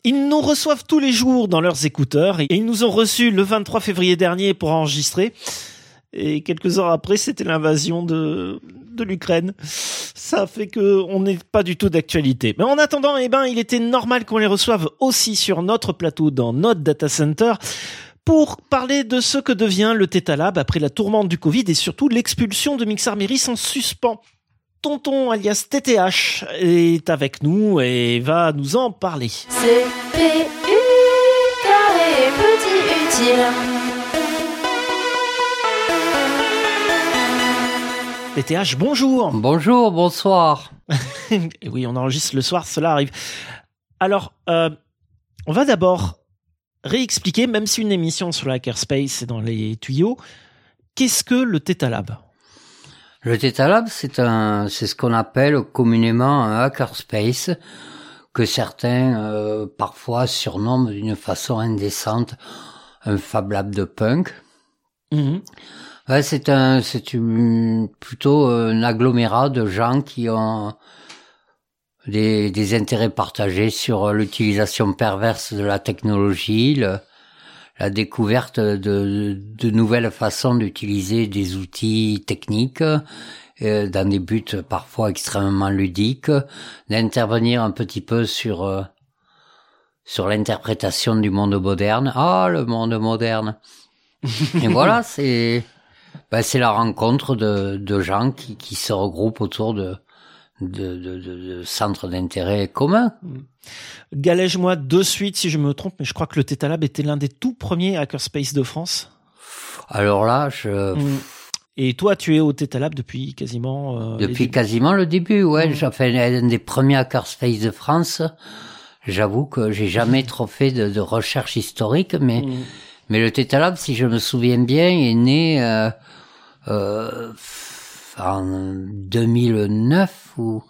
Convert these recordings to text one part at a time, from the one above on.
Ils nous reçoivent tous les jours dans leurs écouteurs et ils nous ont reçus le 23 février dernier pour enregistrer. Et quelques heures après, c'était l'invasion de l'Ukraine. Ça fait que on n'est pas du tout d'actualité. Mais en attendant, il était normal qu'on les reçoive aussi sur notre plateau dans notre data center pour parler de ce que devient le Theta Lab après la tourmente du Covid et surtout l'expulsion de Mixar Méris en suspens. Tonton alias TTH est avec nous et va nous en parler. CPU carré petit utile. TTH, bonjour. Bonjour, bonsoir. Et oui, on enregistre le soir, cela arrive. Alors, on va d'abord réexpliquer, même si une émission sur le hackerspace est dans les tuyaux, qu'est-ce que le Theta Lab ? Le Theta Lab, c'est ce qu'on appelle communément un hackerspace que certains parfois surnomment d'une façon indécente un Fab Lab de punk. Ouais, c'est plutôt un agglomérat de gens qui ont des intérêts partagés sur l'utilisation perverse de la technologie, la découverte de nouvelles façons d'utiliser des outils techniques dans des buts parfois extrêmement ludiques, d'intervenir un petit peu sur l'interprétation du monde moderne. Ah, le monde moderne. Et voilà, c'est la rencontre de gens qui se regroupent autour de centres d'intérêt communs. Galège-moi de suite si je me trompe, mais je crois que le Theta Lab était l'un des tout premiers hackerspace de France. Alors là, Et toi, tu es au Theta Lab depuis quasiment... quasiment le début, ouais. J'ai fait un des premiers hackerspace de France. J'avoue que j'ai jamais trop fait de recherche historique, mais le Theta Lab, si je me souviens bien, est né en 2009 ou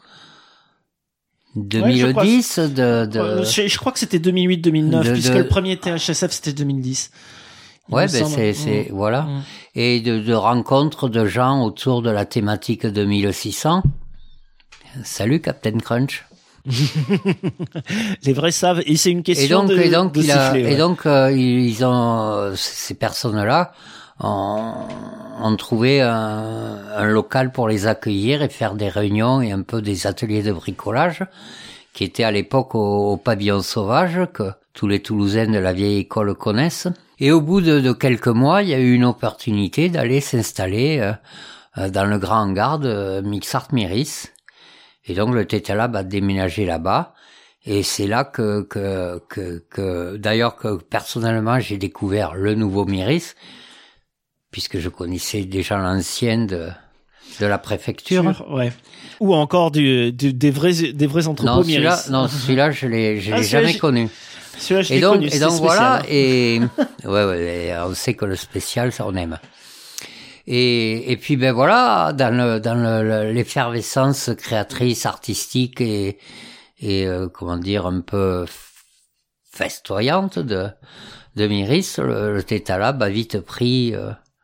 2010 je crois que c'était 2008-2009 puisque le premier THSF c'était 2010. Ouais, c'est voilà. Et de rencontres de gens autour de la thématique 2600. Salut Captain Crunch. Les vrais savent, et c'est une question de siffler. Et donc ils ont ces personnes-là ont trouvé un local pour les accueillir et faire des réunions et un peu des ateliers de bricolage qui étaient à l'époque au pavillon sauvage que tous les Toulousains de la vieille école connaissent. Et au bout de quelques mois, il y a eu une opportunité d'aller s'installer dans le grand hangar de Mixart Méris. Et donc le Theta Lab a déménagé là-bas. Et c'est là que d'ailleurs que personnellement j'ai découvert le nouveau Méris, puisque je connaissais déjà l'ancienne de la préfecture. Ouais. Ou encore des vrais entrepôts Méris. Celui-là je l'ai jamais connu. Celui-là je l'ai connu. Et donc voilà, et ouais, on sait que le spécial, ça on aime. Et puis voilà, dans l'effervescence créatrice, artistique et comment dire, un peu festoyante de Méris, le Theta Lab a vite pris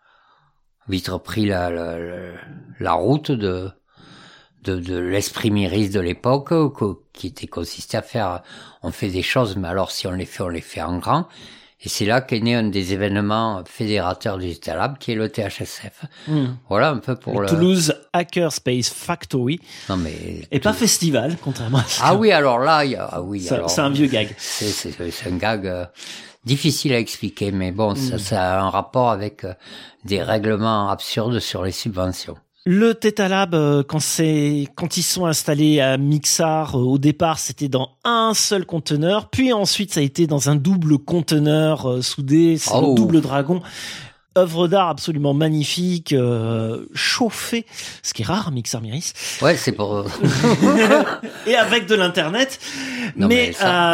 la route de l'esprit Méris de l'époque, qui était consisté à faire, on fait des choses, mais alors si on les fait en grand. Et c'est là qu'est né un des événements fédérateurs du Theta Lab, qui est le THSF. Voilà un peu pour le Toulouse Hackerspace Factory. Non mais et pas festival, contrairement à ça. Ah oui, alors là, c'est un vieux gag. C'est un gag difficile à expliquer, mais bon, ça a un rapport avec des règlements absurdes sur les subventions. Le Theta Lab, quand ils sont installés à Mixar, au départ, c'était dans un seul conteneur, puis ensuite ça a été dans un double conteneur soudé, c'est le double dragon. Œuvre d'art absolument magnifique, chauffée, ce qui est rare, Mixar Méris. Ouais, c'est pour... Et avec de l'internet. Mais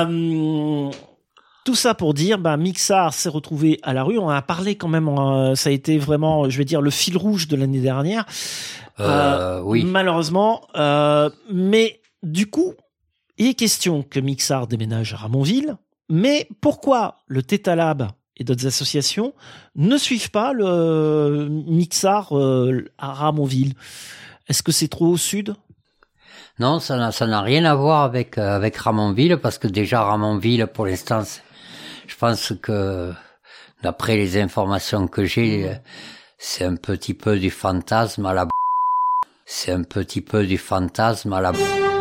tout ça pour dire, Mixar s'est retrouvé à la rue. On en a parlé quand même. Ça a été vraiment, je vais dire, le fil rouge de l'année dernière. Oui. Malheureusement. Mais du coup, il est question que Mixar déménage à Ramonville. Mais pourquoi le Theta Lab et d'autres associations ne suivent pas le Mixar à Ramonville ? Est-ce que c'est trop au sud ? Non, ça n'a rien à voir avec Ramonville, parce que déjà Ramonville, pour l'instant, je pense que d'après les informations que j'ai, c'est un petit peu du fantasme à la. C'est un petit peu du fantasme à la.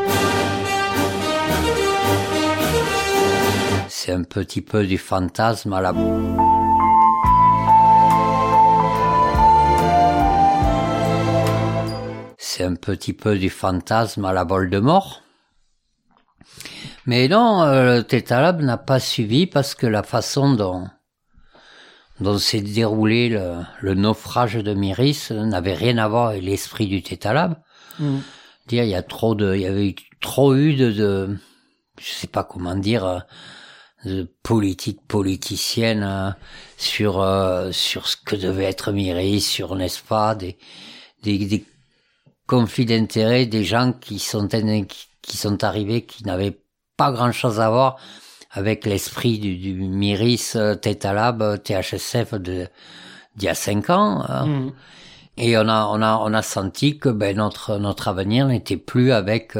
C'est un petit peu du fantasme à la. C'est un petit peu du fantasme à la Voldemort. Mais non, le Theta Lab n'a pas suivi, parce que la façon dont s'est déroulé le naufrage de Myris n'avait rien à voir avec l'esprit du Theta Lab. Dire, il y avait trop eu de je sais pas comment dire, de politique politicienne sur ce que devait être Myris, sur, n'est-ce pas, des conflits d'intérêts, des gens qui sont arrivés, qui n'avaient pas grand-chose à voir avec l'esprit du Myris, Theta Lab, THSF d'il y a 5 ans. Et on a senti que notre avenir n'était plus avec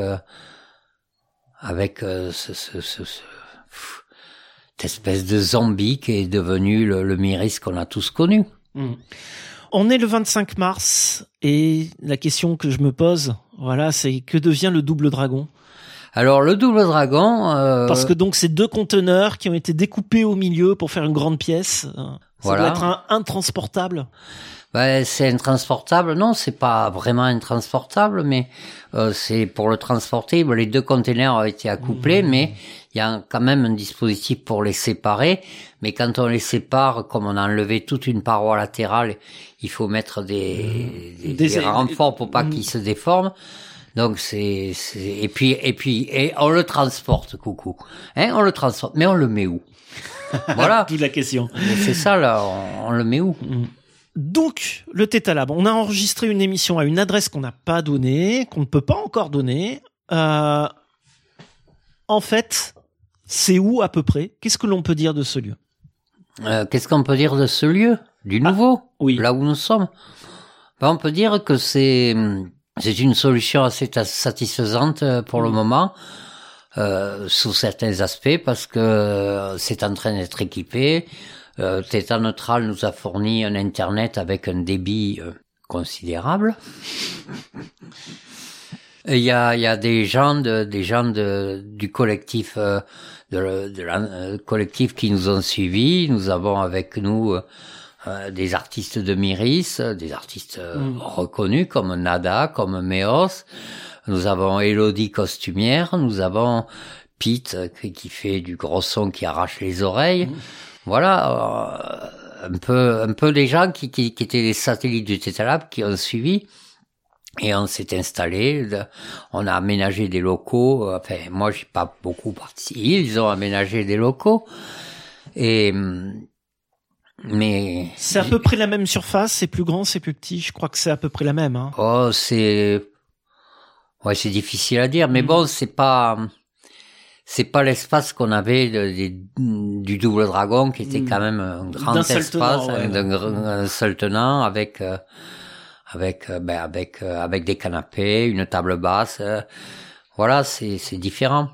cette espèce de zombie qui est devenu le Myris qu'on a tous connu. On est le 25 mars et la question que je me pose, voilà, c'est que devient le Double Dragon? Alors le Double Dragon, parce que donc c'est 2 conteneurs qui ont été découpés au milieu pour faire une grande pièce. Ça doit être intransportable. C'est intransportable. Non, c'est pas vraiment intransportable, mais c'est pour le transporter. Les 2 conteneurs ont été accouplés, mais il y a quand même un dispositif pour les séparer. Mais quand on les sépare, comme on a enlevé toute une paroi latérale, il faut mettre des renforts pour pas qu'ils se déforment. Donc et puis on le transporte, coucou. On le transporte, mais on le met où? Voilà. Toute la question. C'est ça là, on le met où? Donc, le Theta Lab, on a enregistré une émission à une adresse qu'on n'a pas donnée, qu'on ne peut pas encore donner. En fait, c'est où à peu près? Qu'est-ce que l'on peut dire de ce lieu? Qu'est-ce qu'on peut dire de ce lieu? Du nouveau? Oui. Là où nous sommes? On peut dire que c'est une solution assez satisfaisante pour le moment, sous certains aspects, parce que c'est en train d'être équipé. Theta Neutral nous a fourni un internet avec un débit considérable. Il y a des gens du collectif collectif qui nous ont suivis. Nous avons avec nous des artistes de Myris, des artistes reconnus comme Nada, comme Meos. Nous avons Elodie costumière, nous avons Pete qui fait du gros son qui arrache les oreilles. Voilà, un peu des gens qui étaient les satellites du Theta Lab qui ont suivi, et on s'est installé, on a aménagé des locaux, enfin moi j'ai pas beaucoup participé, ils ont aménagé des locaux, mais c'est à peu près la même surface, c'est plus grand, c'est plus petit, je crois que c'est à peu près la même, hein. Oh, c'est difficile à dire, mais bon, c'est pas l'espace qu'on avait du Double Dragon, qui était quand même un grand espace, d'un seul tenant, avec des canapés, une table basse. Voilà, c'est différent.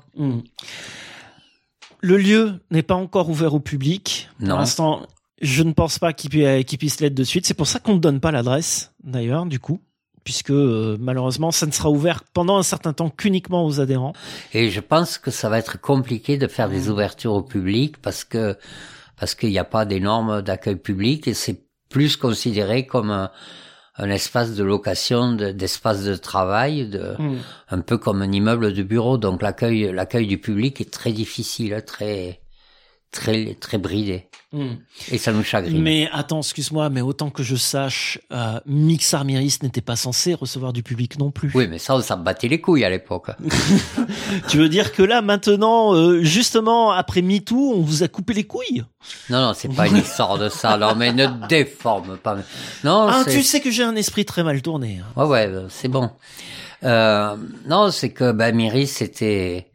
Le lieu n'est pas encore ouvert au public. Non. Pour l'instant, je ne pense pas qu'il puisse l'être de suite. C'est pour ça qu'on ne donne pas l'adresse, d'ailleurs, du coup. Puisque malheureusement, ça ne sera ouvert pendant un certain temps qu'uniquement aux adhérents. Et je pense que ça va être compliqué de faire des ouvertures au public parce qu'il n'y a pas des normes d'accueil public, et c'est plus considéré comme un espace de location, d'espace de travail, un peu comme un immeuble de bureau. Donc l'accueil du public est très difficile, très bridé. Et ça nous chagrine. Mais attends, excuse-moi, mais autant que je sache, Mixar Myris n'était pas censé recevoir du public non plus. Oui, mais ça, on s'en battait les couilles à l'époque. Tu veux dire que là, maintenant, justement, après MeToo, on vous a coupé les couilles? Non, c'est pas une histoire de ça. Non, mais ne déforme pas. Non, tu sais que j'ai un esprit très mal tourné. Hein. Ouais, c'est bon. Non, c'est que, Myris, c'était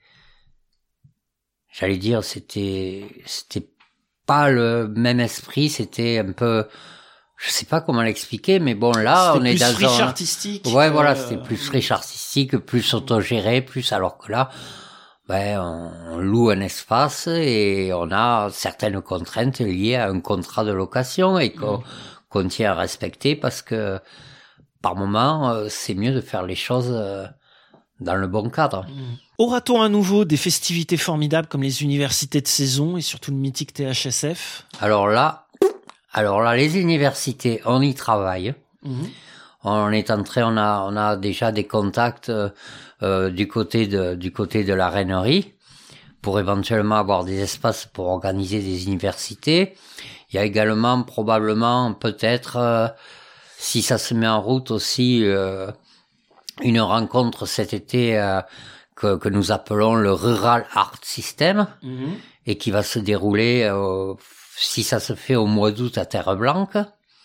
pas le même esprit, c'était un peu je sais pas comment l'expliquer, mais bon, là, C'était on est plus dans friche un... artistique. Ouais, voilà, c'était plus friche artistique, plus autogéré, plus, alors que là, on loue un espace et on a certaines contraintes liées à un contrat de location et qu'on tient à respecter parce que, par moment, c'est mieux de faire les choses dans le bon cadre. Aura-t-on à nouveau des festivités formidables comme les universités de saison et surtout le mythique THSF? Alors là, les universités, on y travaille. On est entré, on a déjà des contacts du côté de la Rainerie pour éventuellement avoir des espaces pour organiser des universités. Il y a également probablement peut-être si ça se met en route aussi une rencontre cet été que nous appelons le Rural Art System et qui va se dérouler si ça se fait au mois d'août à Terre-Blanche.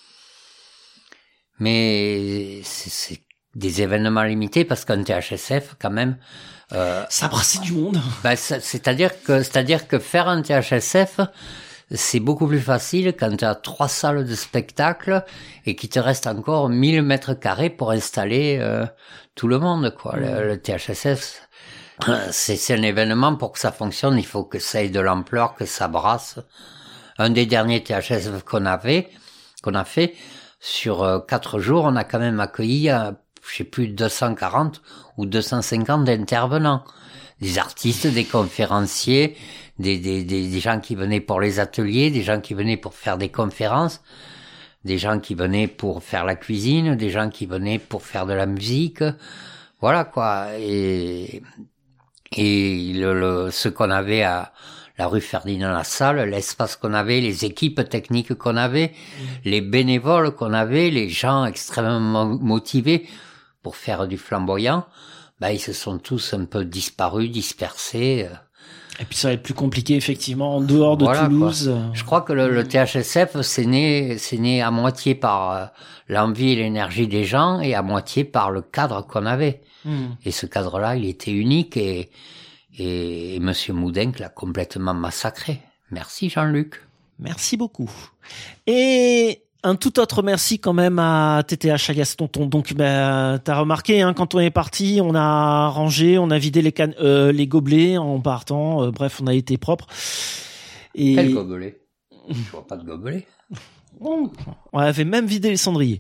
Mais c'est des événements limités parce qu'un THSF quand même ça brassait du monde. C'est-à-dire que faire un THSF c'est beaucoup plus facile quand tu as 3 salles de spectacle et qu'il te reste encore 1000 mètres carrés pour installer tout le monde, quoi. Le THSF, c'est un événement pour que ça fonctionne, il faut que ça ait de l'ampleur, que ça brasse. Un des derniers THSF qu'on a fait, sur 4 jours, on a quand même accueilli, je sais plus, 240 ou 250 intervenants. Des artistes, des conférenciers, des gens qui venaient pour les ateliers, des gens qui venaient pour faire des conférences, des gens qui venaient pour faire la cuisine, des gens qui venaient pour faire de la musique. Voilà, quoi. Et ce qu'on avait à la rue Ferdinand Lassalle, l'espace qu'on avait, les équipes techniques qu'on avait, les bénévoles qu'on avait, les gens extrêmement motivés pour faire du flamboyant, ils se sont tous un peu dispersés. Et puis ça va être plus compliqué effectivement en dehors de Toulouse. Quoi. Je crois que le THSF c'est né à moitié par l'envie et l'énergie des gens et à moitié par le cadre qu'on avait. Et ce cadre-là, il était unique et Monsieur Moudenc l'a complètement massacré. Merci Jean-Luc. Merci beaucoup. Et un tout autre merci quand même à TTH, à Gaston. Donc, t'as remarqué, quand on est parti, on a rangé, on a vidé les gobelets en partant. Bref, on a été propre. Quel gobelet? Je vois pas de gobelet. On avait même vidé les cendriers.